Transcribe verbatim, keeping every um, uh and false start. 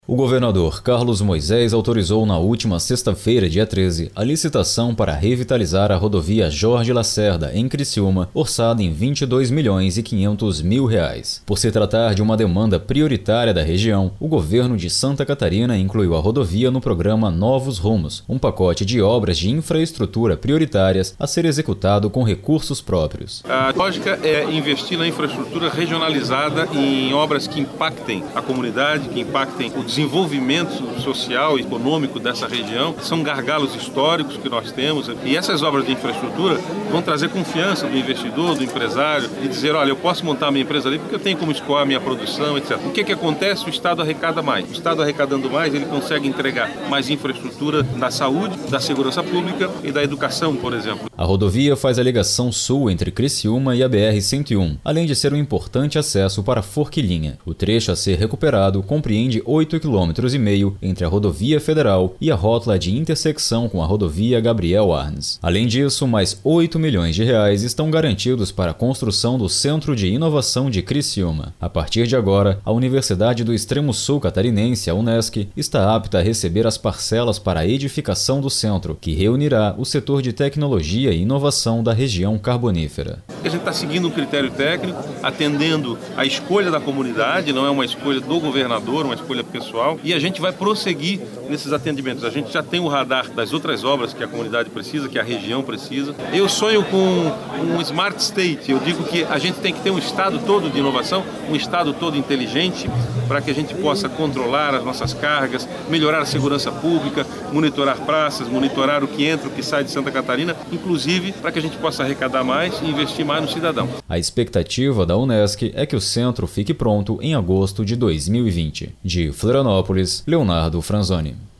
O governador Carlos Moisés autorizou na última sexta-feira, dia treze, a licitação para revitalizar a rodovia Jorge Lacerda, em Criciúma, orçada em vinte e dois milhões e quinhentos mil reais. Por se tratar de uma demanda prioritária da região, o governo de Santa Catarina incluiu a rodovia no programa Novos Rumos, um pacote de obras de infraestrutura prioritárias a ser executado com recursos próprios. A lógica é investir na infraestrutura regionalizada em obras que impactem a comunidade, que impactem o desenvolvimento social e econômico dessa região. São gargalos históricos que nós temos e essas obras de infraestrutura vão trazer confiança do investidor, do empresário e dizer, olha, eu posso montar a minha empresa ali porque eu tenho como escoar a minha produção, etcétera. O que que acontece? O Estado arrecada mais. O Estado arrecadando mais, ele consegue entregar mais infraestrutura da saúde, da segurança pública e da educação, por exemplo. A rodovia faz a ligação sul entre Criciúma e a B R cento e um, além de ser um importante acesso para Forquilinha. O trecho a ser recuperado compreende oito quilômetros e meio entre a rodovia federal e a rótula de intersecção com a rodovia Gabriel Arnes. Além disso, mais oito milhões de reais estão garantidos para a construção do Centro de Inovação de Criciúma. A partir de agora, a Universidade do Extremo Sul Catarinense, a Unesc, está apta a receber as parcelas para a edificação do centro, que reunirá o setor de tecnologia e inovação da região carbonífera. A gente está seguindo um critério técnico, atendendo a escolha da comunidade, não é uma escolha do governador, uma escolha pessoal. E a gente vai prosseguir nesses atendimentos. A gente já tem o radar das outras obras que a comunidade precisa, que a região precisa. Eu sonho com um smart state. Eu digo que a gente tem que ter um estado todo de inovação, um estado todo inteligente, para que a gente possa controlar as nossas cargas, melhorar a segurança pública, monitorar praças, monitorar o que entra, o que sai de Santa Catarina, inclusive para que a gente possa arrecadar mais e investir mais no cidadão. A expectativa da Unesc é que o centro fique pronto em agosto de dois mil e vinte. De Florianópolis, Leonardo Franzoni.